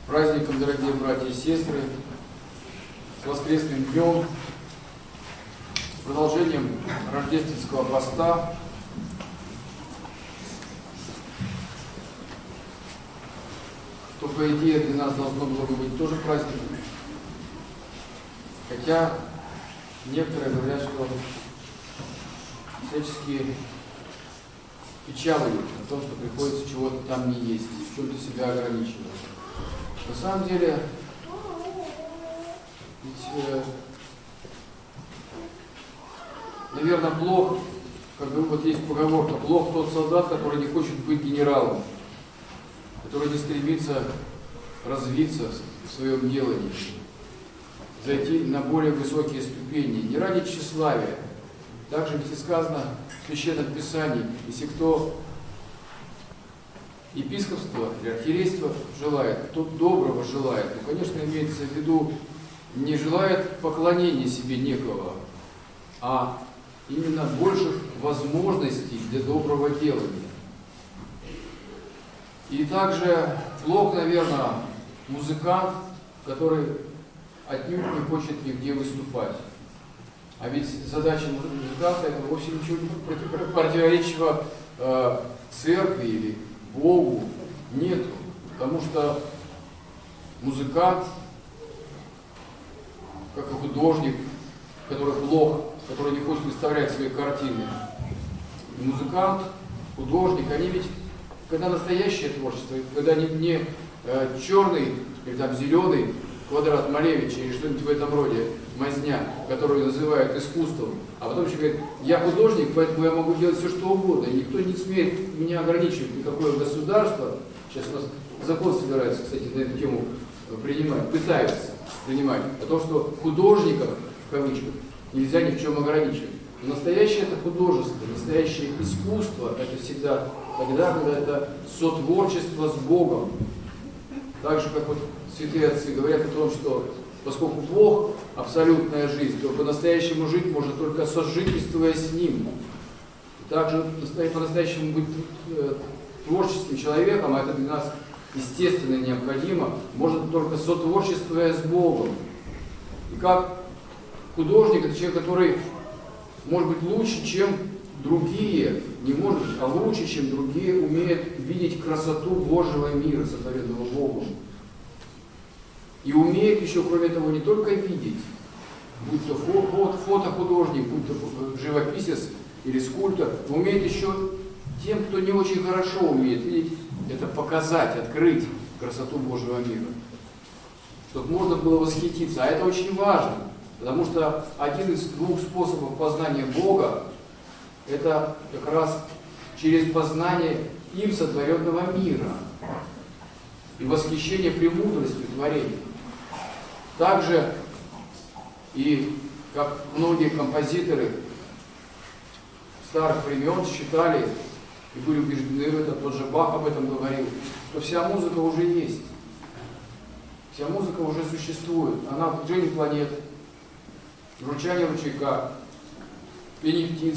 Праздником, дорогие братья и сестры, с воскресным днем, с продолжением рождественского поста. То, по идее, для нас должно было бы быть тоже праздником. Хотя некоторые говорят, что всячески печалуют о том, что приходится чего-то там не есть, в чем-то себя ограничивать. На самом деле, ведь, наверное, плох, как бы вот есть поговорка, плох тот солдат, который не хочет быть генералом, который не стремится развиться в своем делании, зайти на более высокие ступени, не ради тщеславия. Также ведь и сказано в Священном Писании, если кто епископство или архиерейство желает, кто доброго желает, то, конечно, имеется в виду, не желает поклонения себе некого, а именно больших возможностей для доброго делания. И также плох, наверное, музыкант, который отнюдь не хочет нигде выступать. А ведь задача музыканта — это вовсе ничего не противоречивого церкви или Богу нету. Потому что музыкант, как и художник, который плох, который не хочет выставлять свои картины, и музыкант, художник, они ведь, когда настоящее творчество, когда не черный или там зеленый квадрат Малевича или что-нибудь в этом роде, мазня, которую называют искусством, а потом еще говорит, я художник, поэтому я могу делать все, что угодно, и никто не смеет меня ограничивать, никакое государство. Сейчас у нас закон собирается, кстати, на эту тему принимать, пытаются принимать, о том, что художников, в кавычках, нельзя ни в чем ограничивать. Но настоящее это художество, настоящее искусство, это всегда тогда, когда это сотворчество с Богом. Так же, как вот святые отцы говорят о том, что поскольку Бог – абсолютная жизнь, то по-настоящему жить можно только сожительствуя с Ним. И также по-настоящему быть творческим человеком, а это для нас естественно и необходимо, можно только сотворчествуя с Богом. И как художник – это человек, который может быть лучше, чем другие, не может быть, а лучше, чем другие, умеет видеть красоту Божьего мира, сотворенного Богом. И умеет еще, кроме того, не только видеть, будь то фотохудожник, будь то живописец или скульптор, но умеет еще тем, кто не очень хорошо умеет видеть, это показать, открыть красоту Божьего мира. Чтобы можно было восхититься. А это очень важно, потому что один из двух способов познания Бога — это как раз через познание им сотворенного мира и восхищение премудростью творения. Также и как многие композиторы старых времен считали и были убеждены в этом, тот же Бах об этом говорил, что вся музыка уже есть, вся музыка уже существует, она в движении планет, журчание ручейка, пение птиц,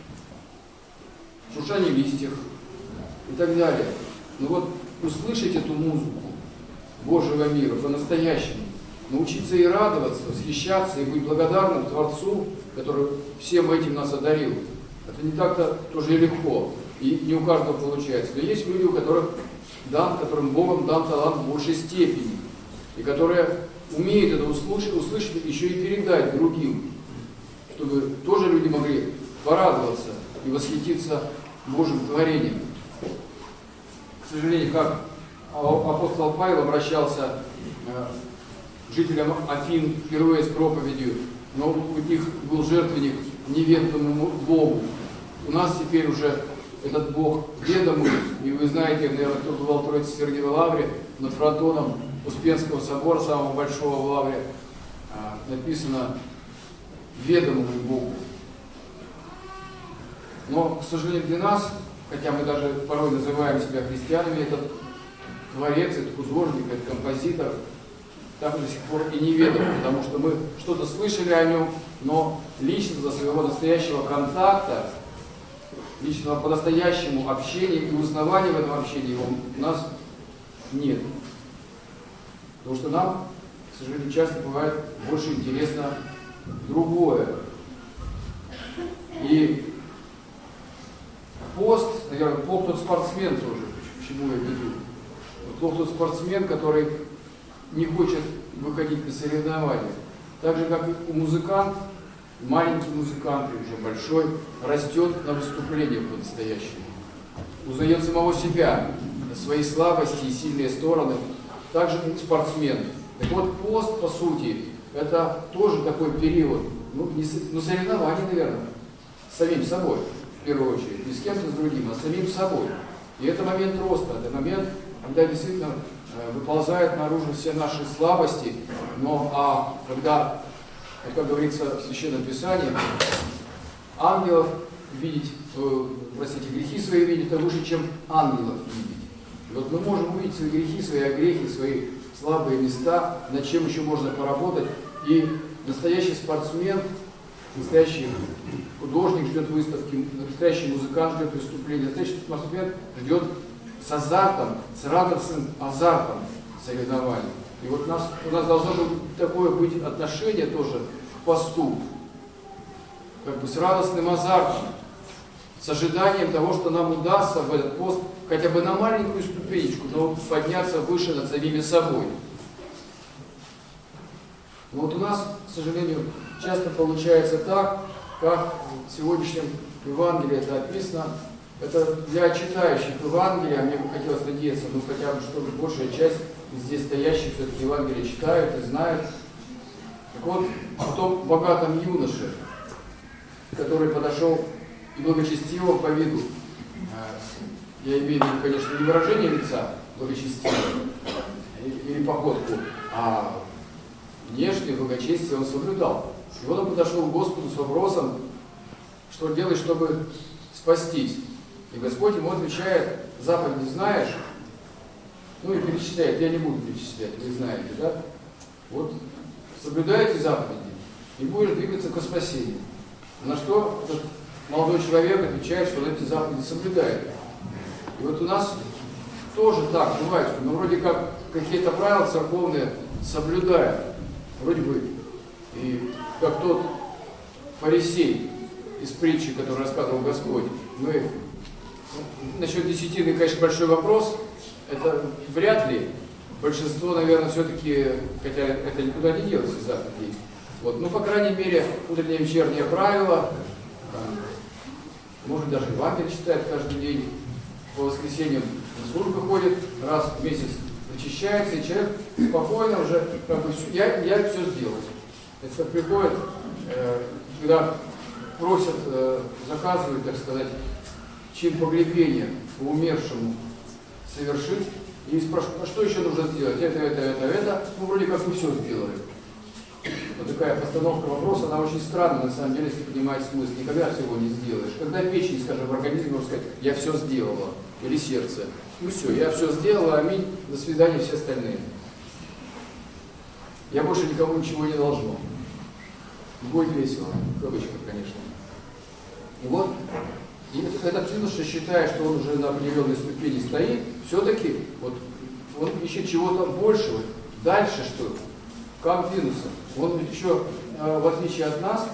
шуршание листьев и так далее. Но вот услышать эту музыку Божьего мира по-настоящему, научиться и радоваться, восхищаться и быть благодарным Творцу, который всем этим нас одарил, это не так-то тоже и легко, и не у каждого получается. Но есть люди, у которых которым Богом дан талант в большей степени, и которые умеют это услышать еще и передать другим, чтобы тоже люди могли порадоваться и восхититься Божьим творением. К сожалению, как апостол Павел обращался к жителям Афин впервые с проповедью, но у них был жертвенник неведомому Богу. У нас теперь уже этот Бог ведомый, и вы знаете, наверное, кто бывал в Троице-Сергиевой лавре, над фронтоном Успенского собора, самого большого в лавре, написано «ведомому Богу». Но, к сожалению, для нас, хотя мы даже порой называем себя христианами, этот творец, этот художник, этот композитор, так до сих пор и неведом, потому что мы что-то слышали о нем, но личного своего настоящего контакта, личного по-настоящему общения и узнавания в этом общении у нас нет. Потому что нам, к сожалению, часто бывает больше интересно другое. И пост, наверное, плох тот спортсмен тоже, к чему я веду. Плох тот спортсмен, который не хочет выходить на соревнования. Так же, как и музыкант, маленький музыкант, и уже большой, растет на выступлениях по-настоящему. Узнает самого себя, свои слабости и сильные стороны. Также и спортсмен. Так вот, пост, по сути, это тоже такой период, соревнование, наверное, с самим собой, в первую очередь. Не с кем-то, с другим, а с самим собой. И это момент роста, это момент, когда действительно выползают наружу все наши слабости, но когда, как говорится в Священном Писании, ангелов видеть, грехи свои видеть, это лучше, чем ангелов видеть. И вот мы можем увидеть свои грехи, свои огрехи, свои слабые места, над чем еще можно поработать. И настоящий спортсмен, настоящий художник ждет выставки, настоящий музыкант ждет выступления, настоящий спортсмен ждет с азартом, с радостным азартом соревнований. И вот у нас должно быть такое быть отношение тоже к посту, как бы с радостным азартом, с ожиданием того, что нам удастся в этот пост хотя бы на маленькую ступенечку, но подняться выше над самими собой. Но вот у нас, к сожалению, часто получается так, как в сегодняшнем Евангелии это описано. Это для читающих Евангелия, мне бы хотелось надеяться, хотя бы, что большая часть здесь стоящих все-таки Евангелие читают и знают. Так вот, о том богатом юноше, который подошел и благочестиво по виду. Я имею в виду, конечно, не выражение лица благочестиво или походку, а внешнее благочестие он соблюдал. И вот он подошел к Господу с вопросом, что делать, чтобы спастись. И Господь ему отвечает: заповеди знаешь? И перечисляет. Я не буду перечислять, вы знаете, да? Вот, соблюдаете заповеди, и будешь двигаться к спасению. На что этот молодой человек отвечает, что он эти заповеди соблюдает. И вот у нас тоже так бывает, что мы вроде как какие-то правила церковные соблюдаем. Вроде бы, и как тот фарисей из притчи, который рассказывал Господь. Насчет десятины, конечно, большой вопрос. Это вряд ли. Большинство, наверное, все-таки, хотя это никуда не делось из заповедей. Вот, по крайней мере, утреннее вечернее правило, может даже Евангелие читает каждый день, по воскресеньям на службу ходит, раз в месяц очищается, и человек спокойно уже, я все сделал. Это как приходит, когда просят, заказывают, так сказать, чин погребения по умершему совершить, и спрашивают, а что еще нужно сделать? Это, вроде как мы все сделали. Вот такая постановка вопроса, она очень странная, на самом деле, если понимать смысл. Никогда всего не сделаешь. Когда печень, скажем, в организме, можно сказать, я все сделала, или сердце. Все, я все сделала, аминь, до свидания, все остальные. Я больше никому ничего не должно. Будет весело, в кавычках, конечно. И вот, этот юноша, считая, что он уже на определенной ступени стоит, все-таки вот, он ищет чего-то большего, дальше что-то. Как двинуться? Он еще, в отличие от нас,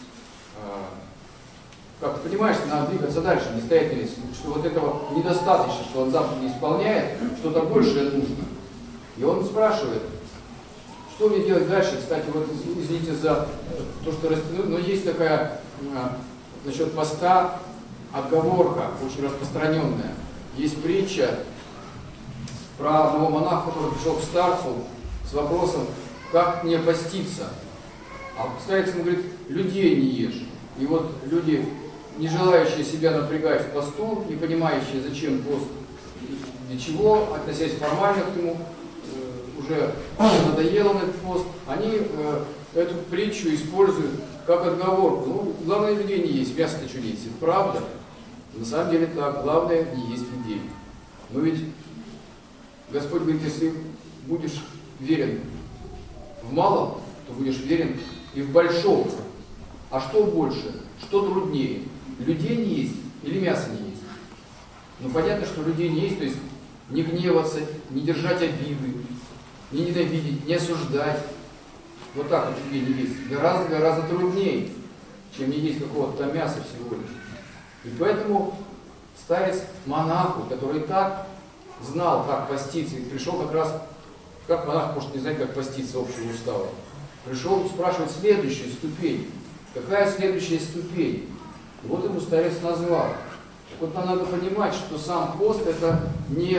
как ты понимаешь, надо двигаться дальше, не стоять на месте, что вот этого недостаточно, что он заповеди исполняет, что-то большее нужно. И он спрашивает, что мне делать дальше? Кстати, вот извините за то, что растянули, но есть такая насчет поста отговорка, очень распространенная. Есть притча про одного монаха, который пришел к старцу с вопросом, как мне поститься. А старец ему говорит, людей не ешь. И вот люди, не желающие себя напрягать в посту, не понимающие, зачем пост, для чего, относясь формально к нему, уже надоело на этот пост, они эту притчу используют как отговорку. Главное, людей не есть, мясо-то что не есть. Это правда? На самом деле так, главное не есть людей. Но ведь Господь говорит, если будешь верен в малом, то будешь верен и в большом. А что больше? Что труднее? Людей не есть или мясо не есть? Понятно, что людей не есть, то есть не гневаться, не держать обиды, не ненавидеть, не осуждать. Вот так вот тебе не есть. Гораздо труднее, чем не есть какого-то мяса всего лишь. И поэтому старец монаху, который так знал, как поститься, и пришел как раз, как монах может не знать, как поститься общего устава, пришел спрашивать следующую ступень. Какая следующая ступень? И вот ему старец назвал. Так вот нам надо понимать, что сам пост это не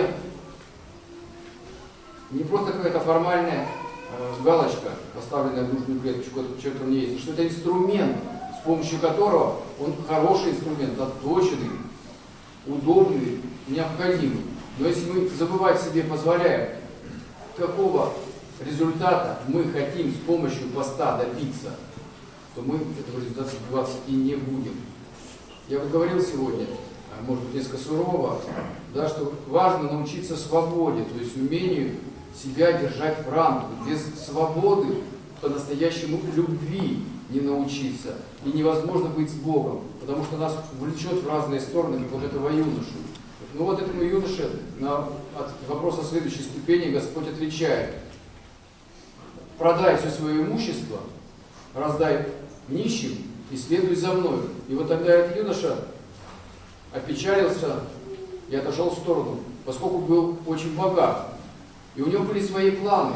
просто какая-то формальная галочка, поставленная в нужную клеточку, что-то у нее есть, что это инструмент, с помощью которого он хороший инструмент, отточенный, удобный, необходимый. Но если мы забывать себе позволяем, какого результата мы хотим с помощью поста добиться, то мы этого результата добиваться и не будем. Я вот говорил сегодня, может быть, несколько сурово, да, что важно научиться свободе, то есть умению себя держать в рамках. Без свободы по-настоящему любви не научиться. И невозможно быть с Богом, потому что нас влечет в разные стороны, как вот этого юношу. Ну вот этому юноше на вопрос о следующей ступени Господь отвечает. Продай все свое имущество, раздай нищим и следуй за мной. И вот тогда этот юноша опечалился и отошел в сторону, поскольку был очень богат. И у него были свои планы.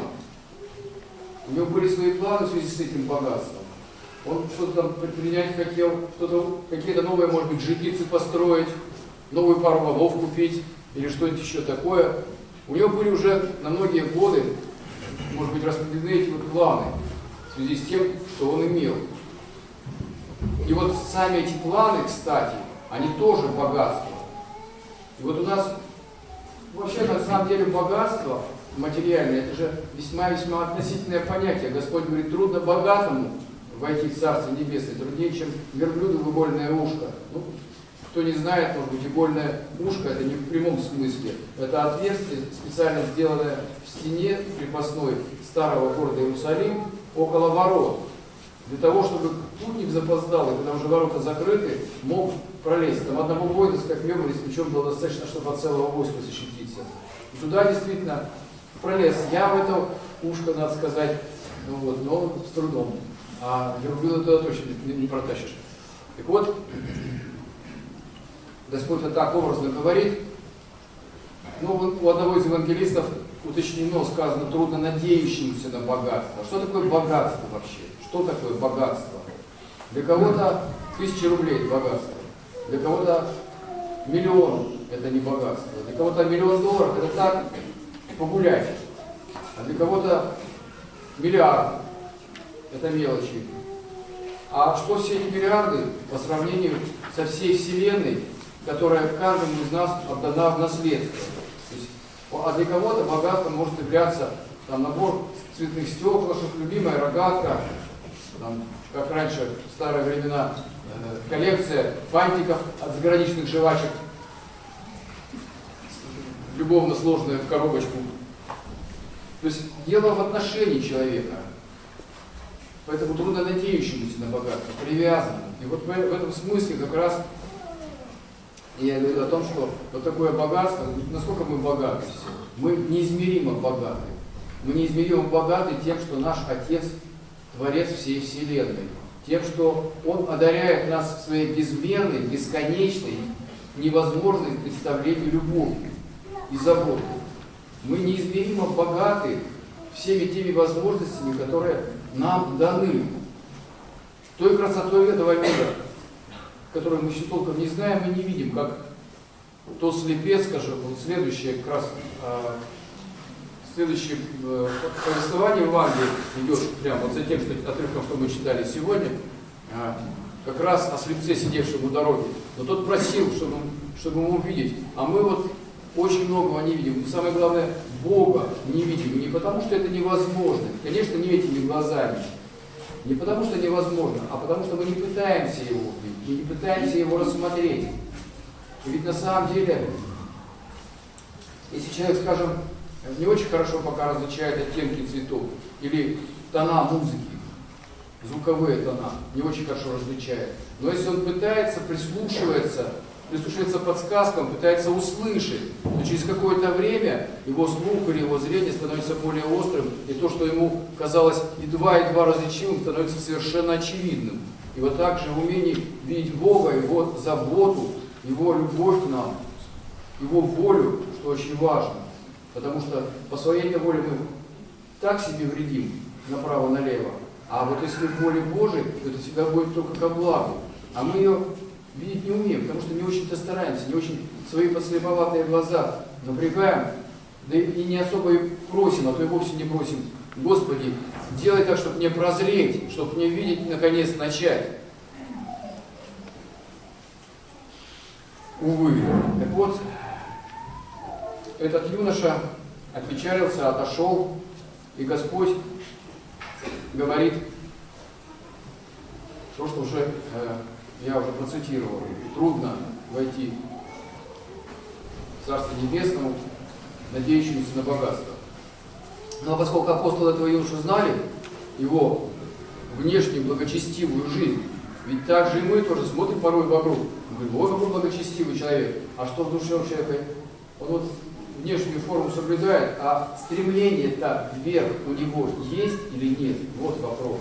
У него были свои планы в связи с этим богатством. Он что-то там предпринять хотел, какие-то новые, может быть, жилицы построить, новую пару валов купить или что-нибудь еще такое. У него были уже на многие годы, может быть, распределены эти вот планы в связи с тем, что он имел. И вот сами эти планы, кстати, они тоже богатство. И вот у нас вообще на самом деле богатство материальное, это же весьма-весьма относительное понятие. Господь говорит, трудно богатому войти в Царство Небесное, труднее, чем верблюду в игольное ушко. Ну, кто не знает, может быть, игольное ушко, это не в прямом смысле. Это отверстие, специально сделанное в стене крепостной старого города Иерусалим, около ворот. Для того, чтобы путник запоздал, и когда уже ворота закрыты, мог пролезть. Там одного воина с копьем или с мечом было достаточно, чтобы от целого войска защититься. И туда действительно пролез. Я в это ушко, надо сказать, ну вот, но с трудом. А верблюда туда точно не протащишь. Так вот, Господь вот так образно говорит. Ну, у одного из евангелистов уточнено, сказано, трудно надеющимся на богатство. Что такое богатство вообще? Что такое богатство? Для кого-то 1000 рублей – это богатство. Для кого-то миллион – это не богатство. Для кого-то $1 миллион – это так, погулять. А для кого-то миллиард – это мелочи. А что все эти миллиарды по сравнению со всей Вселенной, которая каждому из нас отдана в наследство? То есть, а для кого-то богатство может являться там, набор цветных стеклышек, любимая рогатка, там, как раньше в старые времена коллекция фантиков от заграничных жвачек, любовно сложная в коробочку. То есть дело в отношении человека. Поэтому трудно надеющемуся на богатство, привязанному. И вот в этом смысле как раз я говорю о том, что вот такое богатство, насколько мы богаты все. Мы неизмеримо богаты. Мы неизмеримо богаты тем, что наш Отец Творец всей Вселенной. Тем, что Он одаряет нас своей безмерной, бесконечной, невозможной представлению любовью и заботой. Мы неизмеримо богаты всеми теми возможностями, которые нам даны. Той красотой этого мира, которую мы еще толком не знаем и не видим, как то слепец, скажем, вот следующее как раз следующее повествование в Евангелии идет прямо вот за тем, что отрывком, что мы читали сегодня, как раз о слепце, сидевшем у дороги. Но тот просил, чтобы ему увидеть, а мы вот очень многого не видим. И самое главное, Бога не видим. Не потому, что это невозможно. Конечно, не этими глазами. Не потому, что невозможно, а потому, что мы не пытаемся его увидеть. Мы не пытаемся его рассмотреть. И ведь на самом деле, если человек, скажем, не очень хорошо пока различает оттенки цветов или тона музыки, звуковые тона, не очень хорошо различает. Но если он пытается, прислушивается прислушивается к подсказкам, пытается услышать, но через какое-то время его слух или его зрение становится более острым, и то, что ему казалось едва-едва различимым, становится совершенно очевидным. И вот так же в умении видеть Бога, Его заботу, Его любовь к нам, Его волю, что очень важно. Потому что по своей воле мы так себе вредим направо-налево. А вот если в воле Божией, то это всегда будет только ко благу. А мы ее видеть не умеем, потому что не очень-то стараемся, не очень свои подслеповатые глаза напрягаем, да и не особо и просим, а то и вовсе не просим. Господи, делай так, чтобы мне прозреть, чтобы мне видеть, наконец, начать. Увы. Так вот, этот юноша опечалился, отошел, и Господь говорит то, что уже я уже процитировал. Трудно войти в Царство Небесное, надеющемуся на богатство. Но поскольку апостолы этого юношу знали, его внешнюю благочестивую жизнь, ведь так же и мы тоже смотрим порой вокруг. Мы говорим, вот какой благочестивый человек, а что в душе у человека? Он вот внешнюю форму соблюдает, а стремление-то вверх у него есть или нет? Вот вопрос.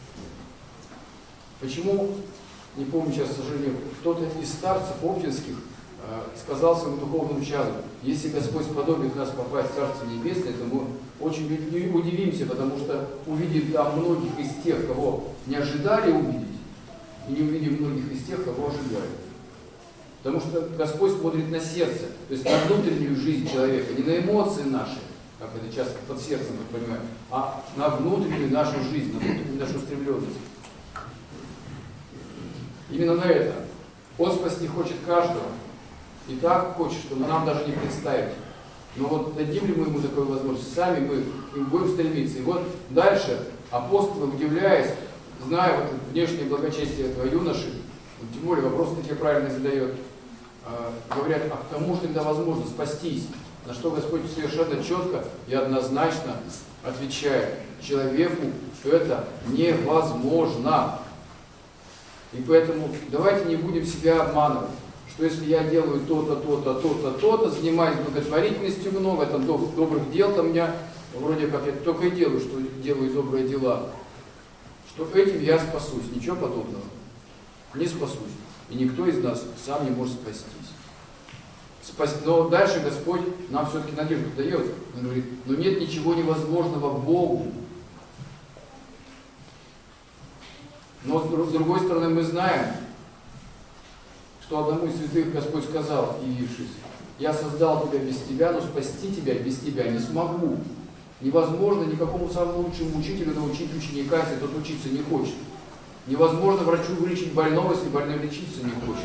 Почему, не помню сейчас, к сожалению, кто-то из старцев оптинских сказал своему духовному чаду, если Господь сподобит нас попасть в Царство Небесное, то мы очень удивимся, потому что увидим там многих из тех, кого не ожидали увидеть, и не увидим многих из тех, кого ожидали. Потому что Господь смотрит на сердце, то есть на внутреннюю жизнь человека, не на эмоции наши, как это часто под сердцем мы понимаем, а на внутреннюю нашу жизнь, на внутреннюю нашу устремленность. Именно на это. Он спасти хочет каждого. И так хочет, что нам даже не представить. Но вот дадим ли мы ему такую возможность? Сами мы и будем стремиться. И вот дальше апостолы, удивляясь, зная вот внешнее благочестие этого юноши, тем более вопрос такие правильно задает, говорят, а к кому же тогда возможно спастись? На что Господь совершенно четко и однозначно отвечает: человеку это невозможно. И поэтому давайте не будем себя обманывать, что если я делаю то-то, то-то, то-то, то-то, занимаюсь благотворительностью много, там добрых дел там у меня, вроде как я только и делаю, что делаю добрые дела, что этим я спасусь. Ничего подобного. Не спасусь. И никто из нас сам не может спастись. Но дальше Господь нам все-таки надежду дает. Он говорит, но нет ничего невозможного Богу. Но с другой стороны мы знаем, что одному из святых Господь сказал, явившись, я создал тебя без тебя, но спасти тебя без тебя не смогу. Невозможно никакому самому лучшему учителю научить ученика, если тот учиться не хочет. Невозможно врачу вылечить больного, если больной лечиться не хочет.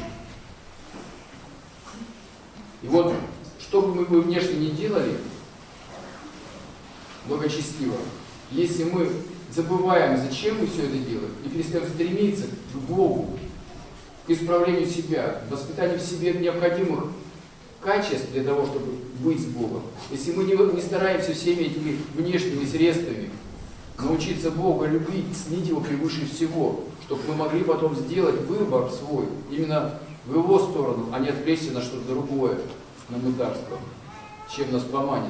И вот, что бы мы внешне ни делали, благочестиво, если мы забываем, зачем мы все это делаем, и перестаем стремиться к Богу, к исправлению себя, к воспитанию в себе необходимых качеств для того, чтобы быть с Богом, если мы не стараемся всеми этими внешними средствами научиться Бога любить, ценить Его превыше всего, чтобы мы могли потом сделать выбор свой именно в Его сторону, а не отвлечься на что-то другое, на мытарство, чем нас поманит.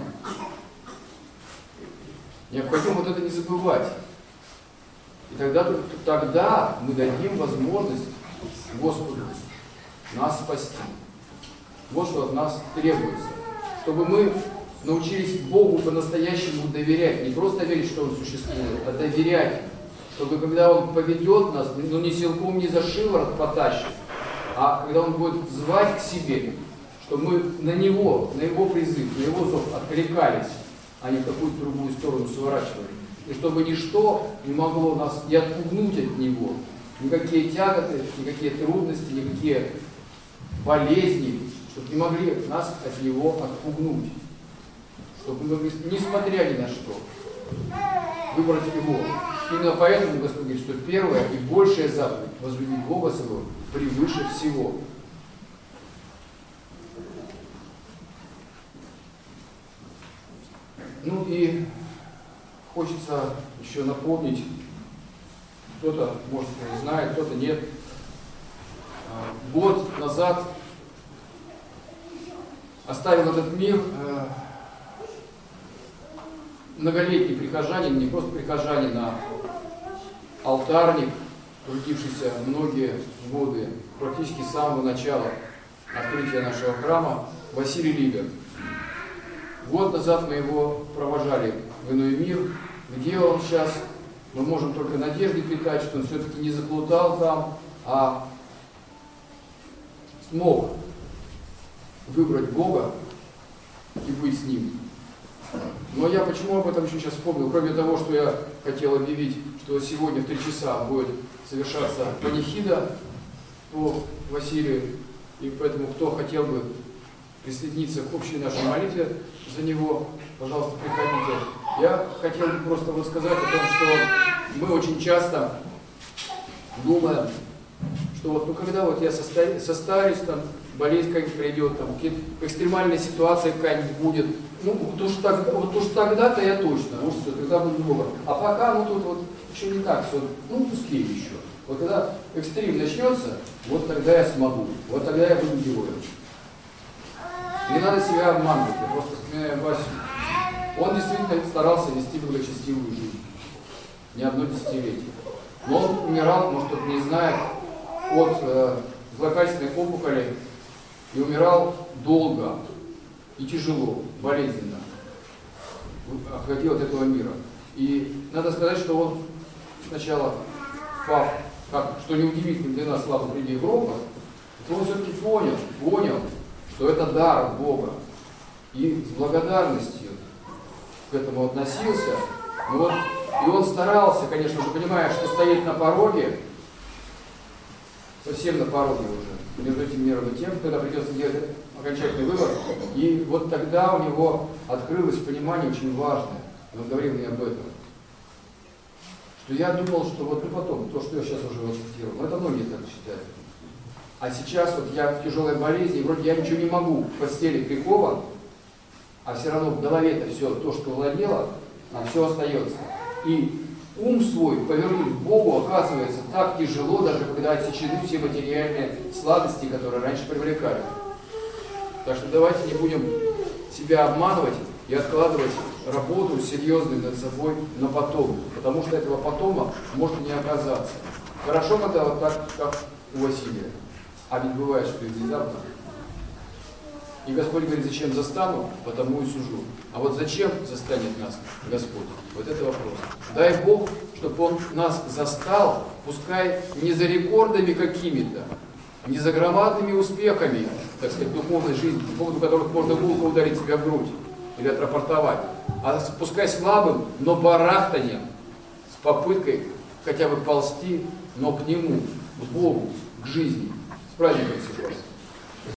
Необходимо вот это не забывать. И тогда мы дадим возможность Господу нас спасти. Вот что от нас требуется. Чтобы мы научились Богу по-настоящему доверять. Не просто верить, что Он существует, а доверять. Чтобы когда Он поведет нас, ну не силком, не за шиворот потащит, а когда Он будет звать к себе, чтобы мы на Него, на Его призыв, на Его зов откликались, а не в какую-то другую сторону сворачивали. И чтобы ничто не могло нас и отпугнуть от Него. Никакие тяготы, никакие трудности, никакие болезни, чтобы не могли нас от Него отпугнуть. Чтобы мы, несмотря ни на что, выбрать Его. Именно поэтому Господь говорит, что первая и большая заповедь — возлюбить Бога своего превыше всего. Ну и хочется еще напомнить, кто-то, может, знает, кто-то нет. Год назад оставил этот мир многолетний прихожанин, не просто прихожанин, а алтарник, трудившийся многие годы, практически с самого начала открытия нашего храма, Василий Либер. Год назад мы его провожали в иной мир. Где он сейчас? Мы можем только надежды питать, что он все-таки не заплутал там, а смог выбрать Бога и быть с Ним. Но я почему об этом еще сейчас вспомнил? Кроме того, что я хотел объявить, что сегодня в 3 часа будет совершаться панихида по Василию, и поэтому кто хотел бы присоединиться к общей нашей молитве за него, пожалуйста, приходите. Я хотел бы просто вот сказать о том, что мы очень часто думаем, что вот, ну когда вот я состарюсь, там, болезнь как-нибудь придет, там, экстремальная ситуация какая-нибудь будет, ну вот уж тогда-то я точно, вот все, тогда буду Бога. А пока, ну тут вот еще не так все, ну пускай еще. Вот когда экстрим начнется, вот тогда я смогу, вот тогда я буду героем. Не надо себя обманывать, я просто вспоминаю Васю. Он действительно старался вести благочестивую жизнь. Не одно десятилетие. Но он умирал, может кто-то не знает, от злокачественной опухоли. И умирал долго и тяжело, болезненно. Отходил от этого мира. И надо сказать, что он сначала, что неудивительно для нас, слава приди Европа, то он все-таки понял, что это дар от Бога. И с благодарностью к этому относился. Ну вот, и он старался, конечно же, понимая, что стоит на пороге, совсем на пороге уже, между этим миром и тем, когда придется делать окончательный выбор. И вот тогда у него открылось понимание очень важное. Он говорил мне об этом. Что я думал, что вот потом, то, что я сейчас уже цитировал, это многие так считают. А сейчас вот я в тяжелой болезни, вроде я ничего не могу, в постели прикован, а все равно в голове-то все, то, что владело, а все остается. И ум свой повернуть к Богу оказывается так тяжело, даже когда отсечены все материальные сладости, которые раньше привлекали. Так что давайте не будем себя обманывать и откладывать работу серьезную над собой на потом, потому что этого потома может не оказаться. Хорошо, когда вот так, как у Василия. А ведь бывает, что и внезапно. И Господь говорит, зачем застану, потому и сужу. А вот зачем застанет нас Господь? Вот это вопрос. Дай Бог, чтобы Он нас застал, пускай не за рекордами какими-то, не за громадными успехами, так сказать, духовной жизни, по поводу которых можно гулко ударить себя в грудь или отрапортовать, а пускай слабым, но барахтанием, с попыткой хотя бы ползти, но к Нему, к Богу, к жизни. С праздником всех вас!